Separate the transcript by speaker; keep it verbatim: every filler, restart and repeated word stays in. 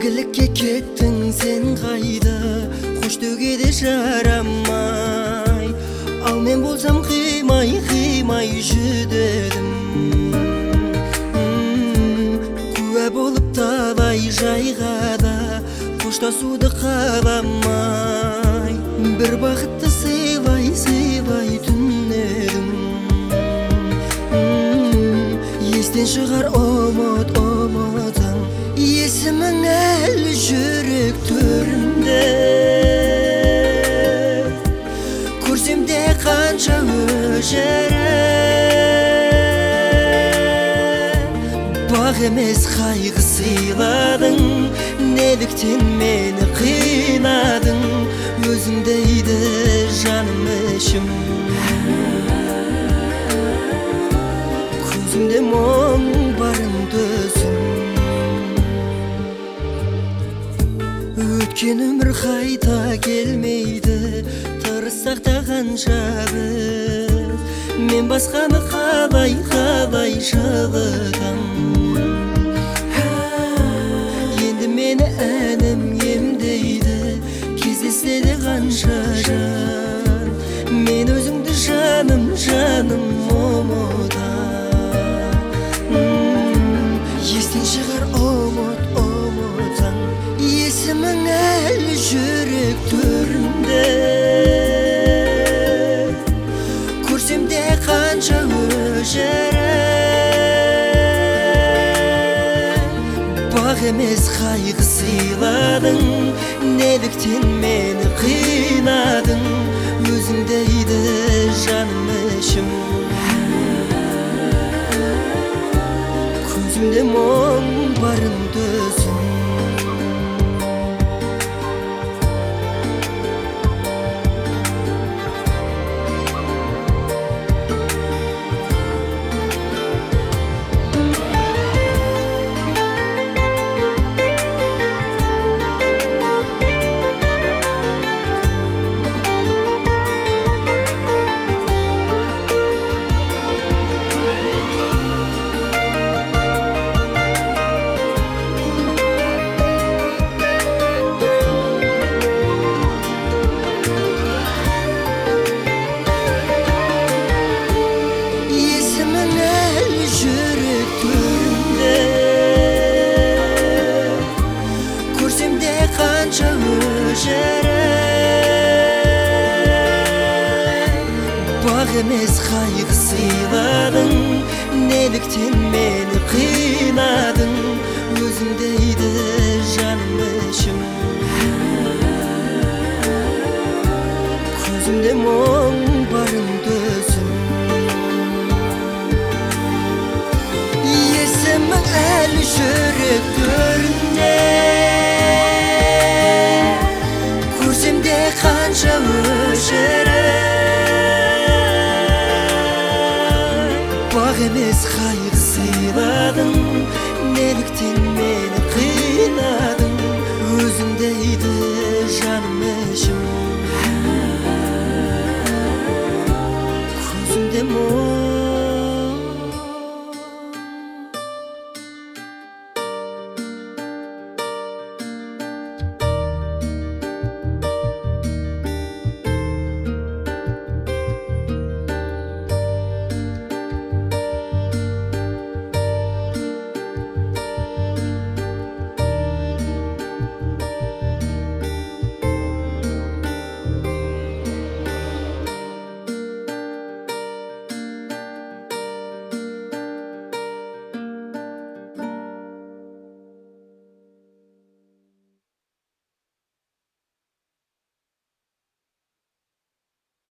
Speaker 1: Мәңгілікке кеттің сен қайда, қош деуге де жарамай. Ал мен болсам қимай қимай жүдедім. Куә болып талай жайға да қоштасуды қаламай. Бір бақытты сыйлай сыйлай түнедім. Естен шығар ұмыт ұмытың, есімің әлі жүрек төрінде. Көрсем де қанша өжіріп, бақ емес қайғы сыйладың. Неліктен мені қинадың, өзіңдейді жаным ішім. Көзімде мұң барын төзім. Өткен өмір қайта келмейді, тырыссақ та қанша біз. Мен басқаны қалай қалай жылытам. Енді мені әнім емдейді, кездеседі қанша жан. Мен өзіңді жаным жаным ұмытам. Естен шығар ұмыт ұмытсаң, есімің әлі жүрек төрінде. Көрсем де қанша өжіріп, бақ емес қайғы сыйладың. Неліктен мені қинадың, өзіңдейді жаным ішім. Көзімде мұң барын төзім. Қанша өжіріп, бақ емес қайғы сыйладың. Неліктен мені қинадың, өзіңдейді жаным ішім. Көзімде мұң барын төзім. Есімің әлі жүрек төрінде. Қанша өжіріп, бақ емес қайғы сыйладың. Неліктен